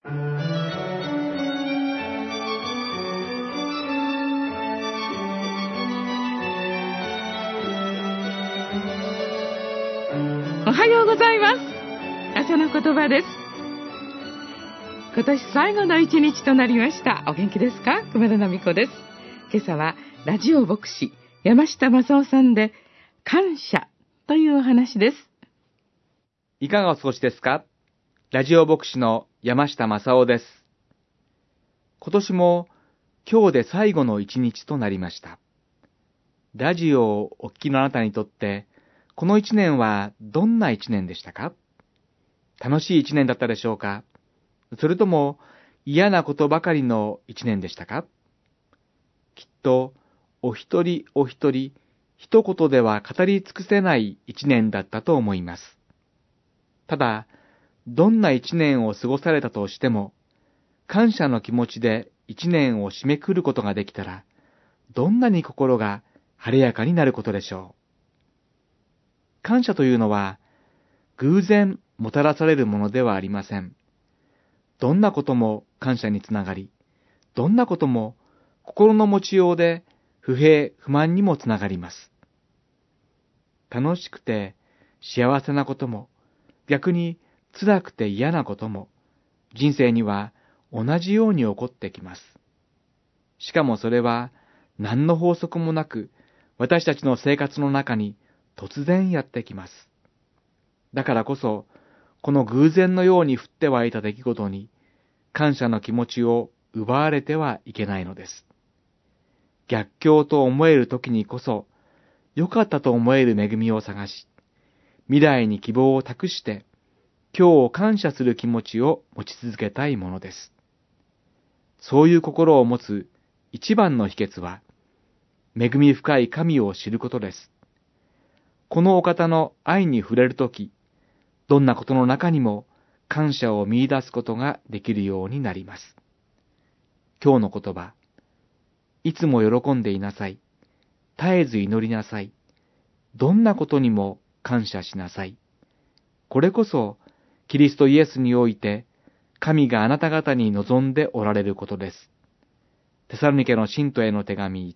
おはようございます。朝の言葉です。今年最後の一日となりました。お元気ですか？熊田奈美子です。今朝はラジオ牧師山下正夫さんで感謝というお話です。 いかがお過ごしですか？ラジオ牧師の山下正夫です。今年も今日で最後の一日となりました。ラジオをお聞きのあなたにとってこの一年はどんな一年でしたか？楽しい一年だったでしょうか？それとも嫌なことばかりの一年でしたか？きっとお一人お一人一言では語り尽くせない一年だったと思います。ただ、どんな一年を過ごされたとしても、感謝の気持ちで一年を締めくくることができたら、どんなに心が晴れやかになることでしょう。感謝というのは、偶然もたらされるものではありません。どんなことも感謝につながり、どんなことも心の持ちようで不平不満にもつながります。楽しくて幸せなことも、逆に辛くて嫌なことも、人生には同じように起こってきます。しかもそれは何の法則もなく、私たちの生活の中に突然やってきます。だからこそ、この偶然のように降って湧いた出来事に、感謝の気持ちを奪われてはいけないのです。逆境と思える時にこそ、良かったと思える恵みを探し、未来に希望を託して、今日を感謝する気持ちを持ち続けたいものです。そういう心を持つ一番の秘訣は、恵み深い神を知ることです。このお方の愛に触れるとき、どんなことの中にも感謝を見出すことができるようになります。今日の言葉、いつも喜んでいなさい。絶えず祈りなさい。どんなことにも感謝しなさい。これこそ、キリストイエスにおいて、神があなた方に望んでおられることです。テサロニケの信徒への手紙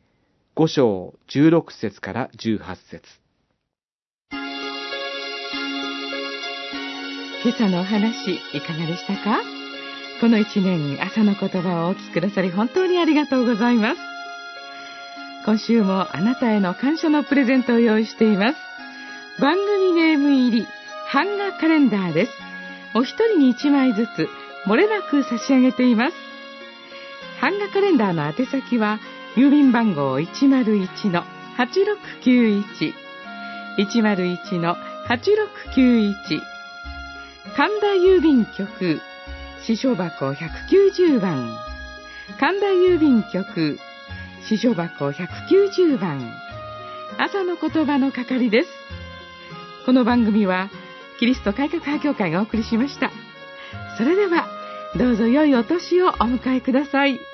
1、5章16節から18節。 今朝のお話いかがでしたか？この一年朝の言葉をお聞きくださり本当にありがとうございます。今週もあなたへの感謝のプレゼントを用意しています。番組ネーム入り版画カレンダーです。お一人に1枚ずつ漏れなく差し上げています。版画カレンダーの宛先は郵便番号 101-8691 101-8691、神田郵便局支所箱190番、神田郵便局支所箱190番、朝の言葉の係です。この番組はキリスト改革派協会がお送りしました。それではどうぞ良いお年をお迎えください。